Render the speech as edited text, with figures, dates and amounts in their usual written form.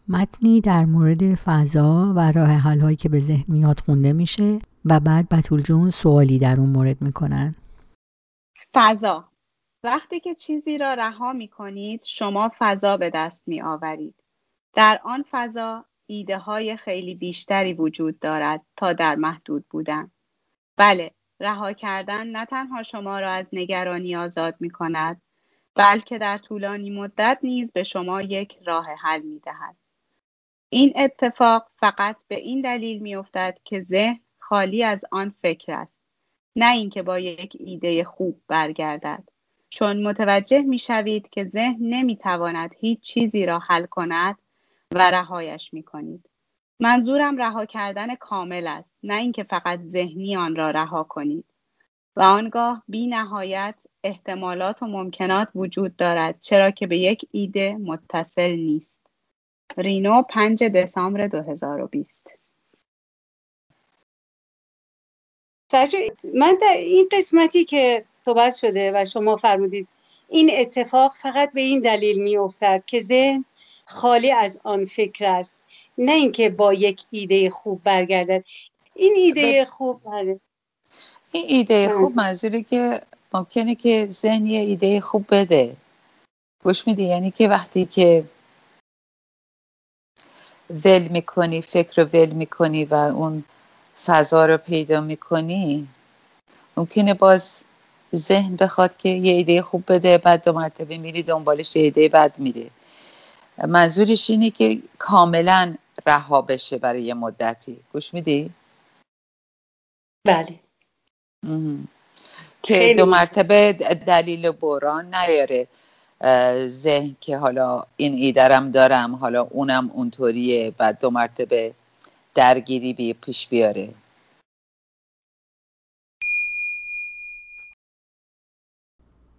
متنی در مورد فضا و راه حل‌هایی که به ذهن میاد خونده میشه و بعد بتول جون سوالی در اون مورد میکنن. فضا. وقتی که چیزی را رها می کنید، شما فضا به دست می آورید. در آن فضا ایده های خیلی بیشتری وجود دارد تا در محدود بودن. بله، رها کردن نه تنها شما را از نگرانی آزاد می کند، بلکه در طولانی مدت نیز به شما یک راه حل می دهد. این اتفاق فقط به این دلیل می افتد که ذهن خالی از آن فکر است، نه اینکه با یک ایده خوب برگردد. چون متوجه می شوید که ذهن نمی تواند هیچ چیزی را حل کند و رهایش می کنید. منظورم رها کردن کامل است، نه اینکه فقط ذهنی آن را رها کنید. و آنگاه بی نهایت احتمالات و ممکنات وجود دارد، چرا که به یک ایده متصل نیست. رینو 5 دسامبر 2020. سرجو، من در این قسمتی که صحبت شده و شما فرمودید این اتفاق فقط به این دلیل می افتد که ذهن خالی از آن فکر است، نه اینکه با یک ایده خوب برگردد. این ایده خوب این ایده خوب منظور منظوری که ممکنه که ذهن یه ایده خوب بده، گوش میدی؟ یعنی که وقتی که ول میکنی، فکر رو ول میکنی و اون فضا رو پیدا میکنی، ممکنه باز ذهن بخواد که یه ایده خوب بده، بعد 2 مرتبه میری دنبالش، یه ایده بد میده. منظورش اینه که کاملا رها بشه برای یه مدتی. گوش میدی؟ بله، که 2 خیلی مفید. مرتبه دلیل و بران نیاره ذهن که حالا این ایدرم دارم، حالا اونم اونطوریه، بعد 2 مرتبه درگیری پیش بیاره.